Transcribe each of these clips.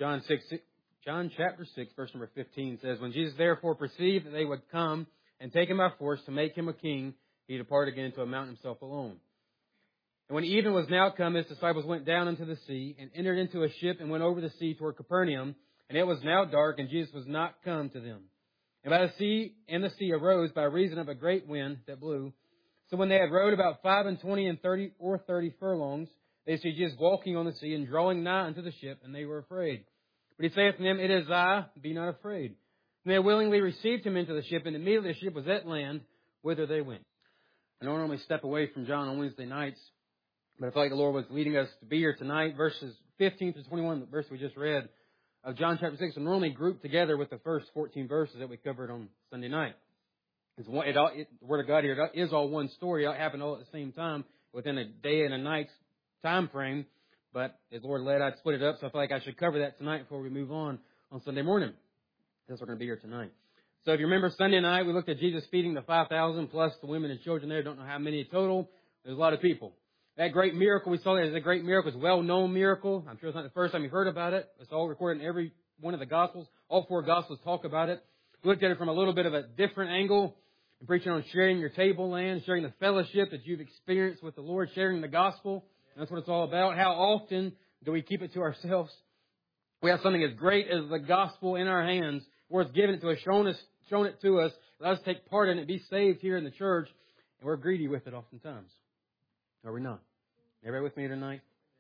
John chapter 6, verse number 15 says, "When Jesus therefore perceived that they would come and take him by force to make him a king, he departed again to a mountain himself alone. And when even was now come, his disciples went down into the sea and entered into a ship and went over the sea toward Capernaum. And it was now dark, and Jesus was not come to them. And the sea arose by reason of a great wind that blew. So when they had rowed about 25 and 30 furlongs, they see Jesus walking on the sea and drawing nigh unto the ship, and they were afraid. But he saith to them, It is I, be not afraid. And they willingly received him into the ship, and immediately the ship was at land, whither they went." I don't normally step away from John on Wednesday nights, but I feel like the Lord was leading us to be here tonight. Verses 15 to 21, the verse we just read of John chapter 6, are normally grouped together with the first 14 verses that we covered on Sunday night. The Word of God here is all one story. It happened all at the same time within a day and a night's time frame. But as the Lord led, I'd split it up, so I feel like I should cover that tonight before we move on Sunday morning. That's what we're going to be here tonight. So if you remember Sunday night, we looked at Jesus feeding the 5,000 plus the women and children there. Don't know how many total. There's a lot of people. That great miracle we saw there is a great miracle. It's a well-known miracle. I'm sure it's not the first time you've heard about it. It's all recorded in every one of the Gospels. All 4 Gospels talk about it. We looked at it from a little bit of a different angle. I'm preaching on sharing your tableland, sharing the fellowship that you've experienced with the Lord, sharing the Gospel. That's what it's all about. How often do we keep it to ourselves? We have something as great as the Gospel in our hands, where it's given it to us, shown it to us. Let us take part in it, be saved here in the church, and we're greedy with it oftentimes. Are we not? Everybody with me tonight?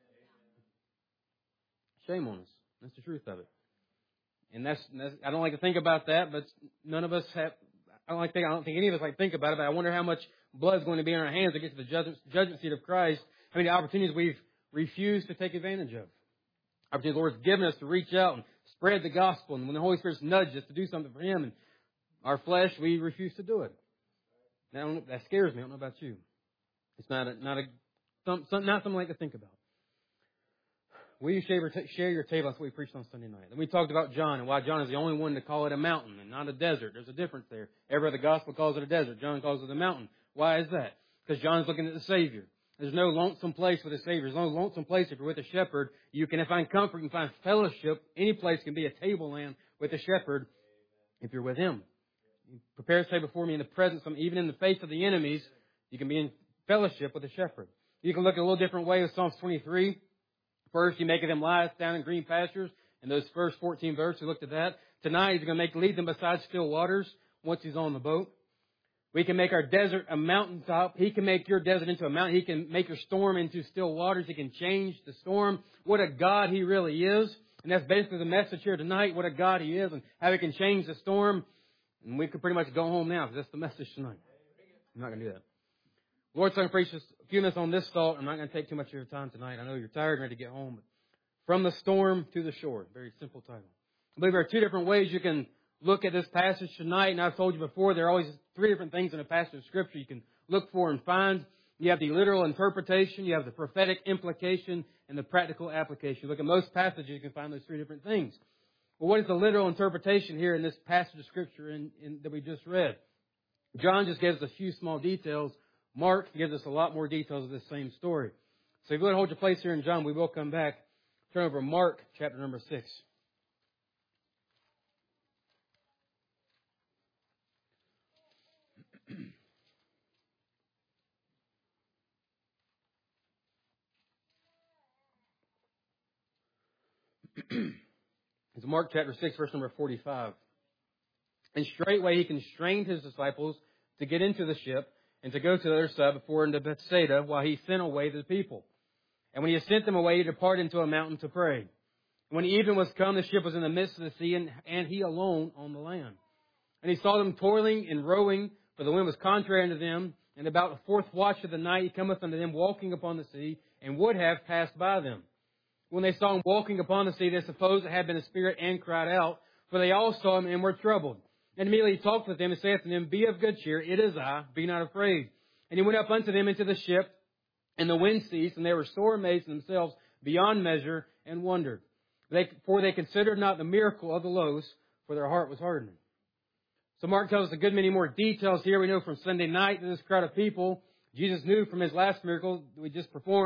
Shame on us. That's the truth of it. And that's I don't like to think about that, but none of us have. I don't think any of us like to think about it. But I wonder how much blood is going to be in our hands to get to the judgment seat of Christ. How many opportunities we've refused to take advantage of. Opportunities the Lord's given us to reach out and spread the gospel. And when the Holy Spirit's nudged us to do something for Him, and our flesh, we refuse to do it. Now, that scares me. I don't know about you. It's not something I like to think about. Will you share your table? That's what we preached on Sunday night. And we talked about John and why John is the only one to call it a mountain and not a desert. There's a difference there. Every other gospel calls it a desert. John calls it a mountain. Why is that? Because John's looking at the Savior. There's no lonesome place with a Savior. There's no lonesome place if you're with a shepherd. You can find comfort and find fellowship. Any place can be a tableland with a shepherd if you're with Him. He prepares a table before me in the presence of Him. Even in the face of the enemies, you can be in fellowship with a shepherd. You can look at a little different way with Psalms 23. First, He maketh them lie down in green pastures. In those first 14 verses, we looked at that. Tonight, He's going to lead them beside still waters once He's on the boat. We can make our desert a mountaintop. He can make your desert into a mountain. He can make your storm into still waters. He can change the storm. What a God He really is. And that's basically the message here tonight, what a God He is and how He can change the storm. And we could pretty much go home now because that's the message tonight. I'm not going to do that. Lord's going to preach just a few minutes on this thought. I'm not going to take too much of your time tonight. I know you're tired and ready to get home. But from the storm to the shore. Very simple title. I believe there are 2 different ways you can look at this passage tonight. And I've told you before, there are always 3 different things in a passage of Scripture you can look for and find. You have the literal interpretation, you have the prophetic implication, and the practical application. Look at most passages, you can find those 3 different things. Well, what is the literal interpretation here in this passage of Scripture that we just read? John just gives us a few small details. Mark gives us a lot more details of this same story. So if you want to hold your place here in John, we will come back. Turn over to Mark chapter number 6. It's Mark chapter 6, verse number 45. And straightway He constrained His disciples to get into the ship and to go to the other side before into Bethsaida while He sent away the people. And when He had sent them away, He departed into a mountain to pray. And when even was come, the ship was in the midst of the sea, and He alone on the land. And He saw them toiling and rowing, for the wind was contrary unto them. And about the 4th watch of the night He cometh unto them walking upon the sea, and would have passed by them. When they saw Him walking upon the sea, they supposed it had been a spirit, and cried out, for they all saw Him and were troubled. And immediately He talked with them and saith to them, Be of good cheer, it is I, be not afraid. And He went up unto them into the ship, and the wind ceased, and they were sore amazed in themselves beyond measure, and wondered. For they considered not the miracle of the loaves, for their heart was hardened. So Mark tells us a good many more details here. We know from Sunday night that this crowd of people, Jesus knew from His last miracle that we just performed,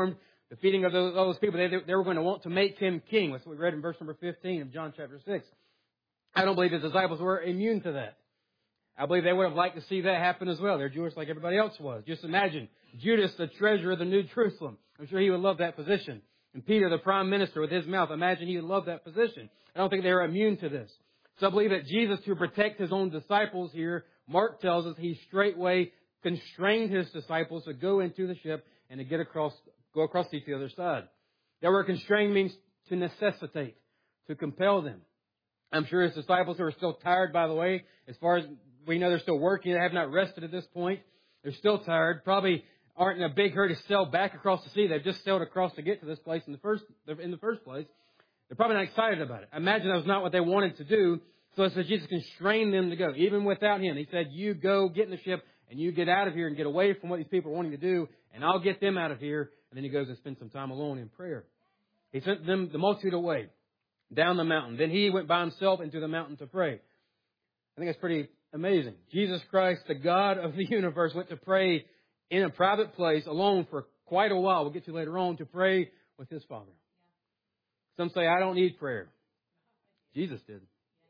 The feeding of those people, they were going to want to make him king. That's what we read in verse number 15 of John chapter 6. I don't believe his disciples were immune to that. I believe they would have liked to see that happen as well. They're Jewish like everybody else was. Just imagine Judas, the treasurer of the New Jerusalem. I'm sure he would love that position. And Peter, the prime minister, with his mouth. Imagine he would love that position. I don't think they were immune to this. So I believe that Jesus, to protect his own disciples here, Mark tells us he straightway constrained his disciples to go into the ship and to go across to the other side. That word constrain means to necessitate, to compel them. I'm sure his disciples, who are still tired, by the way, as far as we know, they're still working. They have not rested at this point. They're still tired. Probably aren't in a big hurry to sail back across the sea. They've just sailed across to get to this place in the first place. They're probably not excited about it. I imagine that was not what they wanted to do. So it says Jesus constrained them to go, even without him. He said, you go, get in the ship, and you get out of here and get away from what these people are wanting to do, and I'll get them out of here. And then he goes and spends some time alone in prayer. He sent them, the multitude, away, down the mountain. Then he went by himself into the mountain to pray. I think that's pretty amazing. Jesus Christ, the God of the universe, went to pray in a private place alone for quite a while. We'll get to later on, to pray with his Father. Some say, I don't need prayer. Jesus did.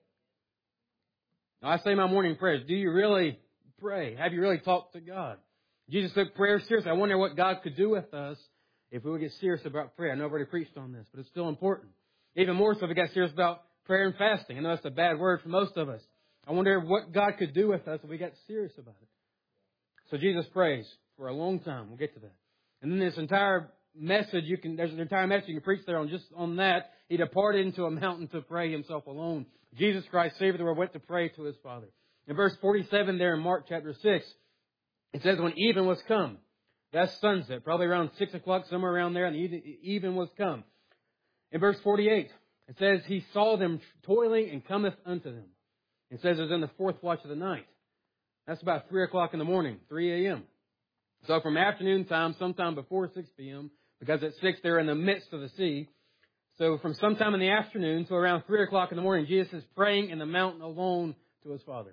Now, I say my morning prayers. Do you really pray? Have you really talked to God? Jesus took prayer seriously. I wonder what God could do with us if we would get serious about prayer. I know I've already preached on this, but it's still important. Even more so if we got serious about prayer and fasting. I know that's a bad word for most of us. I wonder what God could do with us if we got serious about it. So Jesus prays for a long time. We'll get to that. And then this entire message, there's an entire message you can preach there on that. He departed into a mountain to pray himself alone. Jesus Christ, Savior of the world, went to pray to his Father. In verse 47 there in Mark chapter 6, it says, when even was come, that's sunset, probably around 6 o'clock, somewhere around there, and even was come. In verse 48, it says, he saw them toiling and cometh unto them. It says it was in the fourth watch of the night. That's about 3 o'clock in the morning, 3 a.m. So from afternoon time, sometime before 6 p.m., because at 6 they're in the midst of the sea. So from sometime in the afternoon to around 3 o'clock in the morning, Jesus is praying in the mountain alone to his Father.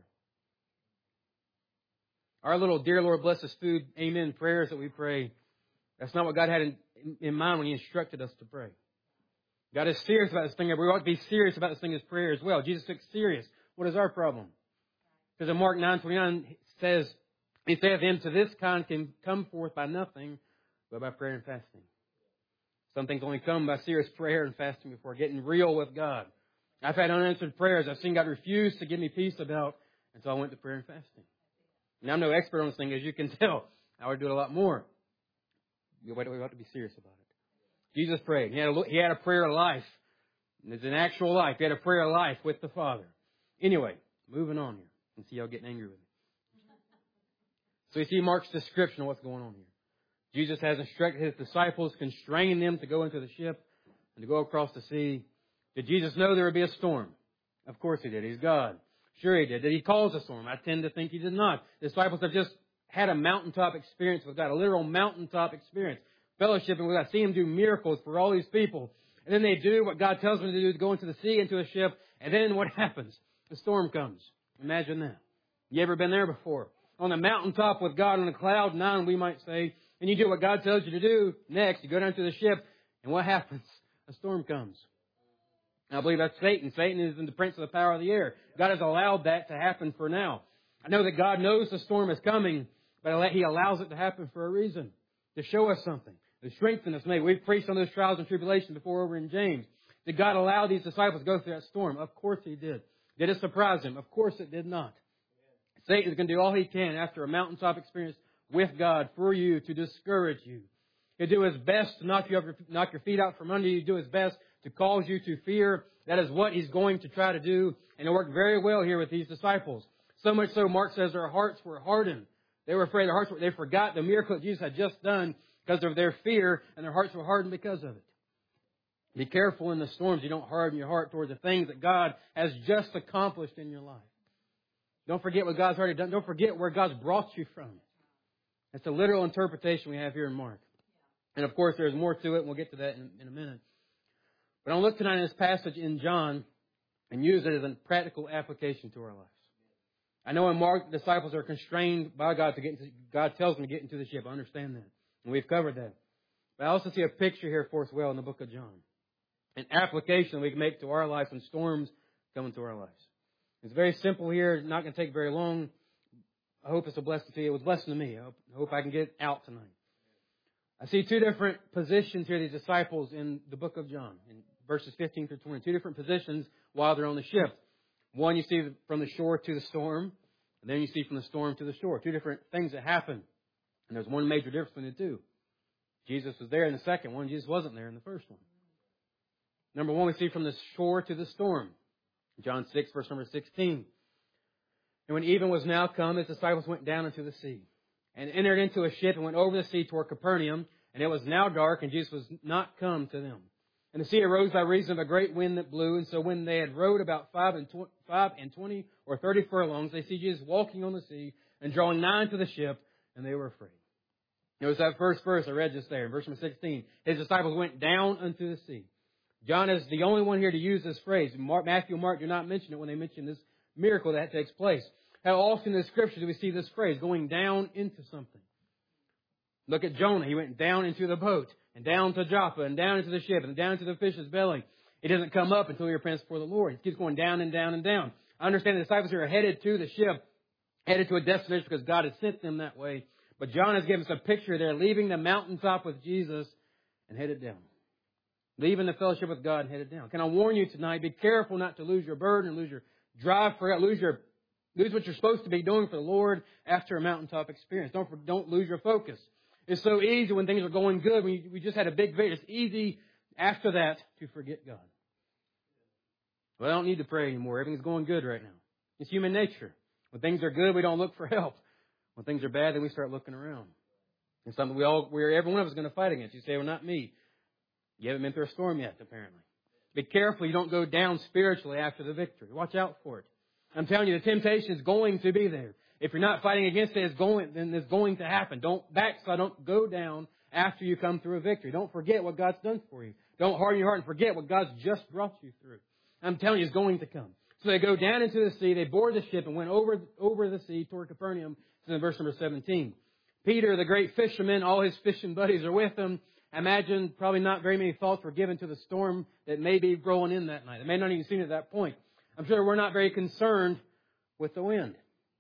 Our little dear Lord bless us food, amen prayers that we pray, that's not what God had in mind when he instructed us to pray. God is serious about this thing. We ought to be serious about this thing as prayer as well. Jesus took serious. What is our problem? Because in Mark 9:29 it says, he saith him, to this kind can come forth by nothing but by prayer and fasting. Some things only come by serious prayer and fasting before getting real with God. I've had unanswered prayers I've seen God refuse to give me peace about, and so I went to prayer and fasting. Now, I'm no expert on this thing, as you can tell. I would do it a lot more. We ought to be serious about it. Jesus prayed. He had a prayer life. It's an actual life. He had a prayer life with the Father. Anyway, moving on here. And see y'all getting angry with me. So you see Mark's description of what's going on here. Jesus has instructed his disciples, constraining them to go into the ship and to go across the sea. Did Jesus know there would be a storm? Of course he did. He's God. Sure he did. Did he cause a storm? I tend to think he did not. The disciples have just had a mountaintop experience with God, a literal mountaintop experience, fellowshipping with God, seeing him do miracles for all these people. And then they do what God tells them to do, to go into the sea, into a ship, and then what happens? The storm comes. Imagine that. You ever been there before? On the mountaintop with God on a cloud nine, we might say, and you do what God tells you to do. Next, you go down to the ship, and what happens? A storm comes. I believe that's Satan. Satan is in the prince of the power of the air. God has allowed that to happen for now. I know that God knows the storm is coming, but he allows it to happen for a reason, to show us something, to strengthen us. Maybe we've preached on those trials and tribulations before over in James. Did God allow these disciples to go through that storm? Of course he did. Did it surprise him? Of course it did not. Satan is going to do all he can after a mountaintop experience with God for you to discourage you. He'll do his best to knock your feet out from under you. He'll do his best to cause you to fear. That is what he's going to try to do. And it worked very well here with these disciples. So much so, Mark says their hearts were hardened. They were afraid. They forgot the miracle that Jesus had just done because of their fear, and their hearts were hardened because of it. Be careful in the storms. You don't harden your heart towards the things that God has just accomplished in your life. Don't forget what God's already done. Don't forget where God's brought you from. That's a literal interpretation we have here in Mark. And of course, there's more to it, and we'll get to that in a minute. But I'll look tonight at this passage in John and use it as a practical application to our lives. I know in Mark, the disciples are constrained by God God tells them to get into the ship. I understand that. And we've covered that. But I also see a picture here for us well in the book of John. An application we can make to our lives when storms come into our lives. It's very simple here. Not going to take very long. I hope it's a blessing to you. It was a blessing to me. I hope I can get out tonight. I see two different positions here, these disciples in the book of John, in verses 15 through 20. Two different positions while they're on the ship. One you see from the shore to the storm, and then you see from the storm to the shore. Two different things that happen. And there's one major difference between the two. Jesus was there in the second one. Jesus wasn't there in the first one. Number one, we see from the shore to the storm. John 6, verse number 16. And when even was now come, his disciples went down into the sea, and entered into a ship and went over the sea toward Capernaum. And it was now dark, and Jesus was not come to them. And the sea arose by reason of a great wind that blew. And so when they had rowed about 25 or 30 furlongs, they see Jesus walking on the sea and drawing nigh to the ship, and they were afraid. Notice that first verse I read just there, verse number 16. His disciples went down unto the sea. John is the only one here to use this phrase. Matthew and Mark do not mention it when they mention this miracle that takes place. How often in the Scripture do we see this phrase, going down into something? Look at Jonah. He went down into the boat, and down to Joppa, and down into the ship, and down into the fish's belly. He doesn't come up until he repents before the Lord. He keeps going down and down and down. I understand the disciples here are headed to the ship, headed to a destination because God has sent them that way. But John has given us a picture there, leaving the mountaintop with Jesus and headed down. Leaving the fellowship with God and headed down. Can I warn you tonight, be careful not to lose your burden, lose your drive for it, lose what you're supposed to be doing for the Lord after a mountaintop experience. Don't lose your focus. It's so easy when things are going good, when we just had a big victory. It's easy after that to forget God. Well, I don't need to pray anymore. Everything's going good right now. It's human nature. When things are good, we don't look for help. When things are bad, then we start looking around. It's something every one of us is going to fight against. You say, well, not me. You haven't been through a storm yet, apparently. Be careful you don't go down spiritually after the victory. Watch out for it. I'm telling you, the temptation is going to be there. If you're not fighting against it, then it's going to happen. Don't backslide. Don't go down after you come through a victory. Don't forget what God's done for you. Don't harden your heart and forget what God's just brought you through. I'm telling you, it's going to come. So they go down into the sea. They board the ship and went over the sea toward Capernaum. It's in verse number 17. Peter, the great fisherman, all his fishing buddies are with him. I imagine probably not very many thoughts were given to the storm that may be rolling in that night. They may not even seen it at that point. I'm sure we're not very concerned with the wind.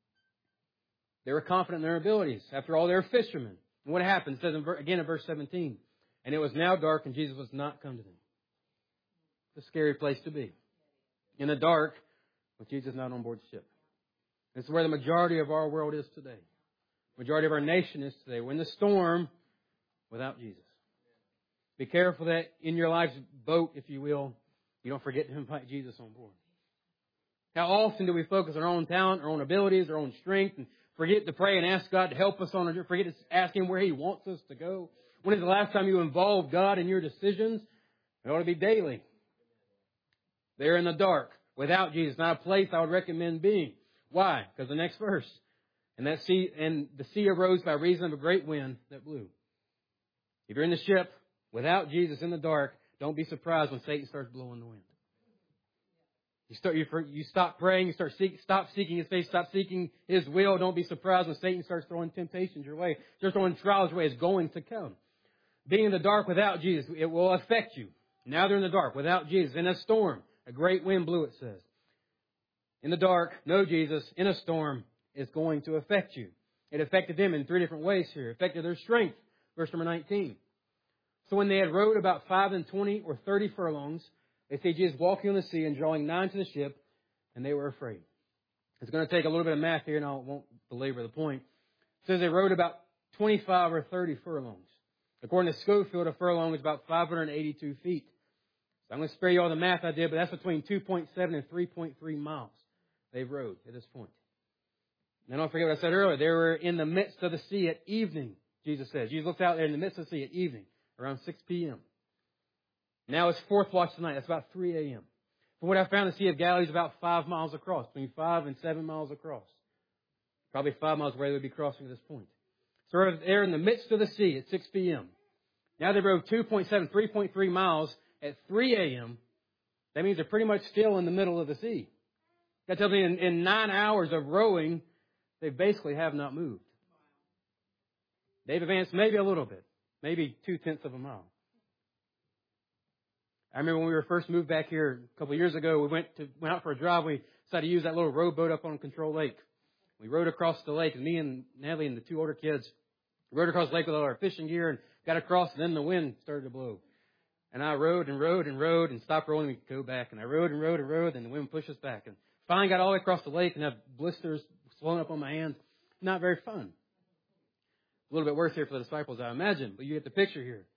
They were confident in their abilities. After all, they were fishermen. And what happened? It says again in verse 17. And it was now dark, and Jesus was not come to them. It's a scary place to be. In the dark, with Jesus not on board the ship. This is where the majority of our world is today. The majority of our nation is today. We're in the storm without Jesus. Be careful that in your life's boat, if you will, you don't forget to invite Jesus on board. How often do we focus on our own talent, our own abilities, our own strength, and forget to pray and ask God to help us on our journey, forget to ask Him where He wants us to go? When is the last time you involved God in your decisions? It ought to be daily. They're in the dark, without Jesus. Not a place I would recommend being. Why? Because the next verse. And the sea arose by reason of a great wind that blew. If you're in the ship without Jesus in the dark, don't be surprised when Satan starts blowing the wind. You stop praying, stop seeking His face, stop seeking His will. Don't be surprised when Satan starts throwing temptations your way, starts throwing trials your way. It's going to come. Being in the dark without Jesus, it will affect you. Now they're in the dark without Jesus. In a storm, a great wind blew, it says. In the dark, no Jesus, in a storm, it's going to affect you. It affected them in three different ways here. It affected their strength. Verse number 19. So when they had rowed about 25 or 30 furlongs, they see Jesus walking on the sea and drawing nigh to the ship, and they were afraid. It's going to take a little bit of math here, and I won't belabor the point. It says they rowed about 25 or 30 furlongs. According to Schofield, a furlong is about 582 feet. So I'm going to spare you all the math I did, but that's between 2.7 and 3.3 miles they've rowed at this point. Now don't forget what I said earlier. They were in the midst of the sea at evening, Jesus says. Jesus looked out there in the midst of the sea at evening, around 6 p.m. Now it's fourth watch tonight. That's about 3 a.m. From what I found, the Sea of Galilee is about 5 miles across, between 5 and 7 miles across. Probably 5 miles where they would be crossing at this point. So they're in the midst of the sea at 6 p.m. Now they rode 2.7, 3.3 miles at 3 a.m. That means they're pretty much still in the middle of the sea. That tells me in 9 hours of rowing, they basically have not moved. They've advanced maybe a little bit. maybe 0.2 of a mile. I remember when we were first moved back here a couple of years ago, we went out for a drive. We decided to use that little rowboat up on Control Lake. We rowed across the lake, and me and Natalie and the 2 older kids rowed across the lake with all our fishing gear and got across, and then the wind started to blow. And I rowed and rowed and rowed and stopped rowing and go back. And I rowed and rowed and rowed, and the wind pushed us back. And finally got all the way across the lake and had blisters swelling up on my hands. Not very fun. A little bit worse here for the disciples, I imagine, but you get the picture here.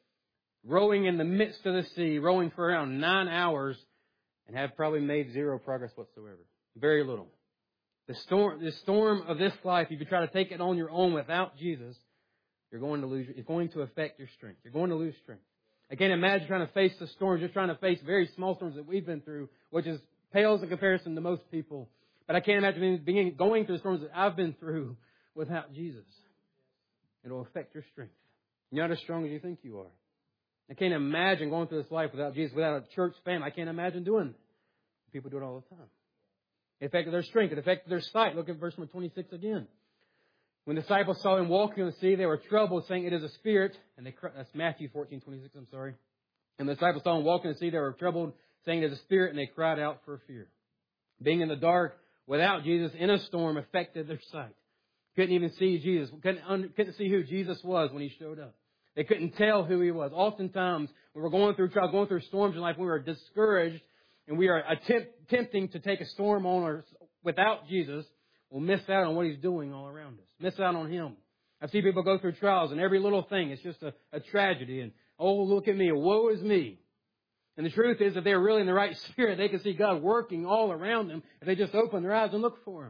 Rowing in the midst of the sea, rowing for around 9 hours, and have probably made zero progress whatsoever. Very little. The storm of this life, if you try to take it on your own without Jesus, you're going to lose. It's going to affect your strength. You're going to lose strength. I can't imagine trying to face the storms. You're trying to face very small storms that we've been through, which is pales in comparison to most people. But I can't imagine going through the storms that I've been through without Jesus. It'll affect your strength. You're not as strong as you think you are. I can't imagine going through this life without Jesus, without a church family. I can't imagine doing it. People do it all the time. It affected their strength. It affected their sight. Look at verse number 26 again. When the disciples saw him walking on the sea, they were troubled, saying, "It is a spirit." And that's Matthew 14:26. I'm sorry. And the disciples saw him walking on the sea, they were troubled, saying, "It is a spirit," and they cried out for fear. Being in the dark without Jesus in a storm affected their sight. Couldn't even see Jesus. Couldn't see who Jesus was when he showed up. They couldn't tell who he was. Oftentimes, when we're going through trials, going through storms in life, we are discouraged and we are attempting to take a storm on us without Jesus, we'll miss out on what he's doing all around us. Miss out on him. I've seen people go through trials and every little thing is just a tragedy. And, oh, look at me. Woe is me. And the truth is, if they're really in the right spirit, they can see God working all around them if they just open their eyes and look for him.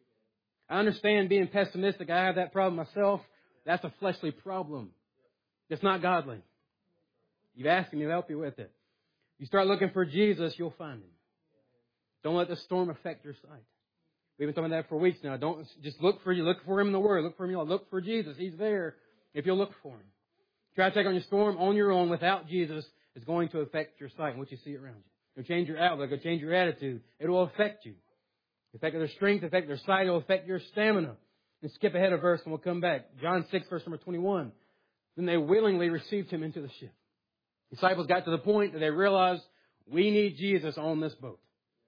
I understand being pessimistic. I have that problem myself. That's a fleshly problem. It's not godly. You've asked him to help you with it. You start looking for Jesus, you'll find him. Don't let the storm affect your sight. We've been talking about that for weeks now. Don't just look for him in the Word. Look for him. Look for Jesus. He's there if you'll look for him. Try to take on your storm on your own without Jesus is going to affect your sight and what you see around you. It'll change your outlook. It'll change your attitude. It will affect you. Affect their strength, affect their sight. It will affect your stamina. And skip ahead a verse and we'll come back. John 6, verse number 21. Then they willingly received him into the ship. The disciples got to the point that they realized we need Jesus on this boat.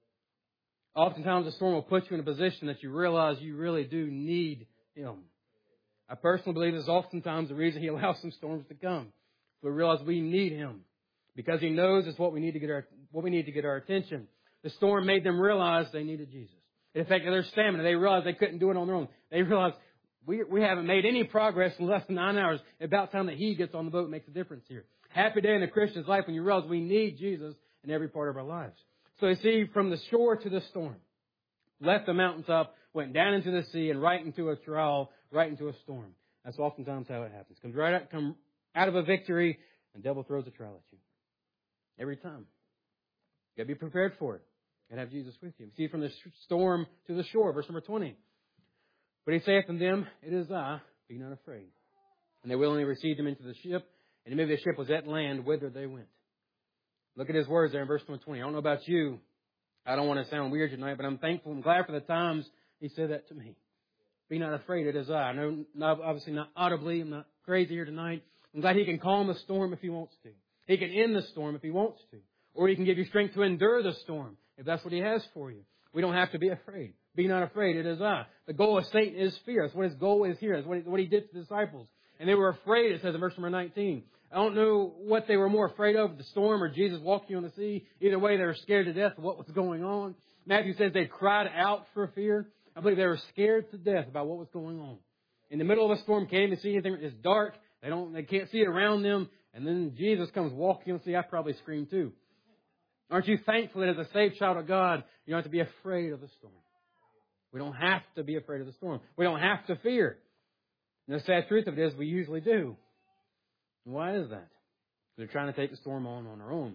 Oftentimes the storm will put you in a position that you realize you really do need him. I personally believe this is oftentimes the reason he allows some storms to come. We realize we need him because he knows it's what we need to get our attention. The storm made them realize they needed Jesus. It affected their stamina. They realized they couldn't do it on their own. They realized we haven't made any progress in less than 9 hours. It's about time that he gets on the boat and makes a difference here. Happy day in a Christian's life when you realize we need Jesus in every part of our lives. So you see, from the shore to the storm, left the mountaintop, went down into the sea, and right into a trial, right into a storm. That's oftentimes how it happens. Come out of a victory, and the devil throws a trial at you. Every time. You got to be prepared for it. And have Jesus with you. See, from the storm to the shore, verse number 20. But he saith unto them, "It is I, be not afraid." And they willingly received him into the ship, and maybe the ship was at land whither they went. Look at his words there in verse number 20. I don't know about you. I don't want to sound weird tonight, but I'm thankful and glad for the times he said that to me. Be not afraid, it is I. I know, obviously not audibly, I'm not crazy here tonight. I'm glad he can calm the storm if he wants to. He can end the storm if he wants to. Or he can give you strength to endure the storm if that's what he has for you. We don't have to be afraid. Be not afraid, it is I. The goal of Satan is fear. That's what his goal is here. That's what he did to the disciples. And they were afraid, it says in verse number 19. I don't know what they were more afraid of, the storm or Jesus walking on the sea. Either way, they were scared to death of what was going on. Matthew says they cried out for fear. I believe they were scared to death about what was going on. In the middle of a storm, can't even see anything. It's dark. They can't see it around them. And then Jesus comes walking on the sea. I probably screamed too. Aren't you thankful that as a saved child of God, you don't have to be afraid of the storm? We don't have to be afraid of the storm. We don't have to fear. And the sad truth of it is we usually do. And why is that? They're trying to take the storm on our own.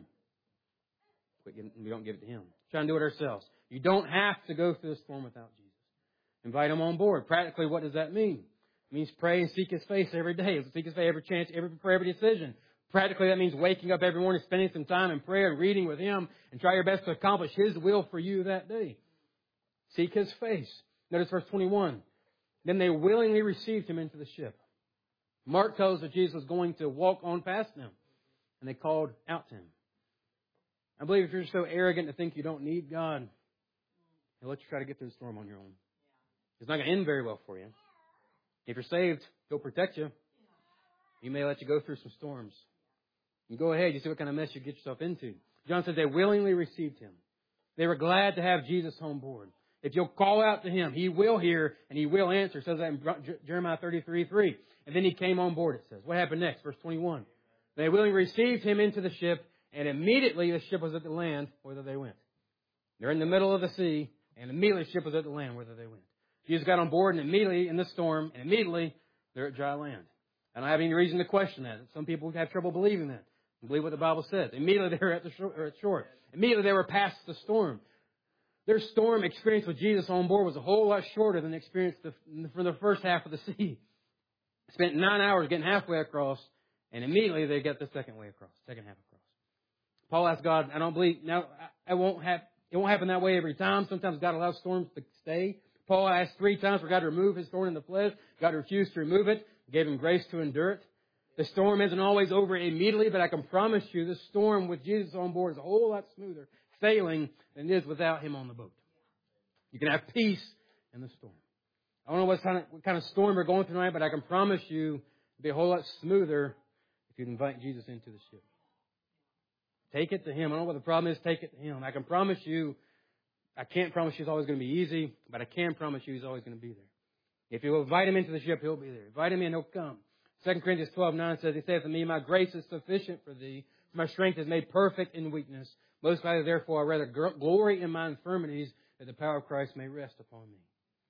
We don't give it to him. Trying to do it ourselves. You don't have to go through the storm without Jesus. Invite him on board. Practically, what does that mean? It means pray and seek his face every day. Seek his face every chance, every decision. Practically, that means waking up every morning, spending some time in prayer and reading with him, and try your best to accomplish his will for you that day. Seek his face. Notice verse 21. Then they willingly received him into the ship. Mark tells us that Jesus was going to walk on past them, and they called out to him. I believe if you're so arrogant to think you don't need God, he'll let you try to get through the storm on your own. It's not going to end very well for you. If you're saved, he'll protect you. He may let you go through some storms. You go ahead, you see what kind of mess you get yourself into. John says they willingly received him. They were glad to have Jesus on board. If you'll call out to him, he will hear and he will answer. It says that in Jeremiah 33:3. And then he came on board, it says. What happened next? Verse 21. They willingly received him into the ship, and immediately the ship was at the land whither they went. They're in the middle of the sea, and immediately the ship was at the land whither they went. Jesus got on board, and immediately in the storm, and immediately they're at dry land. I don't have any reason to question that. Some people have trouble believing that. Believe what the Bible says. Immediately they were at the shore. Immediately they were past the storm. Their storm experience with Jesus on board was a whole lot shorter than the experience for the first half of the sea. Spent 9 hours getting halfway across, and immediately they get the second half across. Paul asked God, I don't believe, now, it won't happen that way every time. Sometimes God allows storms to stay. Paul asked 3 times for God to remove his thorn in the flesh. God refused to remove it, gave him grace to endure it. The storm isn't always over immediately, but I can promise you the storm with Jesus on board is a whole lot smoother sailing than it is without him on the boat. You can have peace in the storm. I don't know what kind of storm we're going through tonight, but I can promise you it'll be a whole lot smoother if you invite Jesus into the ship. Take it to him. I don't know what the problem is. Take it to him. I can't promise you it's always going to be easy, but I can promise you he's always going to be there. If you invite him into the ship, he'll be there. Invite him in, he'll come. 2 Corinthians 12:9 says, he saith to me, my grace is sufficient for thee. My strength is made perfect in weakness. Most gladly, therefore, I rather glory in my infirmities, that the power of Christ may rest upon me.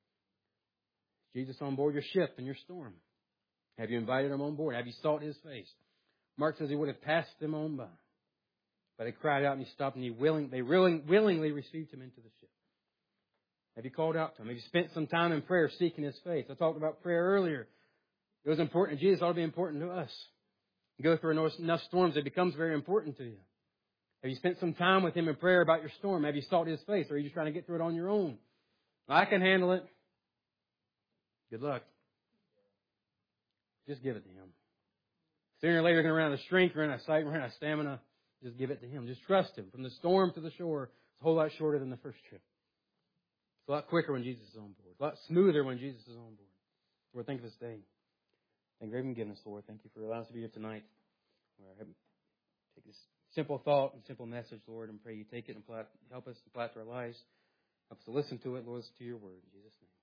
Jesus on board your ship in your storm. Have you invited him on board? Have you sought his face? Mark says he would have passed them on by. But they cried out and he stopped and they willingly received him into the ship. Have you called out to him? Have you spent some time in prayer seeking his face? I talked about prayer earlier. It was important to Jesus. It ought to be important to us. You go through enough storms, it becomes very important to you. Have you spent some time with him in prayer about your storm? Have you sought his face? Or are you just trying to get through it on your own? I can handle it. Good luck. Just give it to him. Sooner or later, you're going to run out of strength, run out of sight, run out of stamina. Just give it to him. Just trust him. From the storm to the shore, it's a whole lot shorter than the first trip. It's a lot quicker when Jesus is on board. A lot smoother when Jesus is on board. Lord, thank you for this day. Thank you for forgiveness, Lord. Thank you for allowing us to be here tonight. Lord, take this simple thought and simple message, Lord, and pray you take it and help us apply it to our lives. Help us to listen to it, Lord, to your word. In Jesus' name.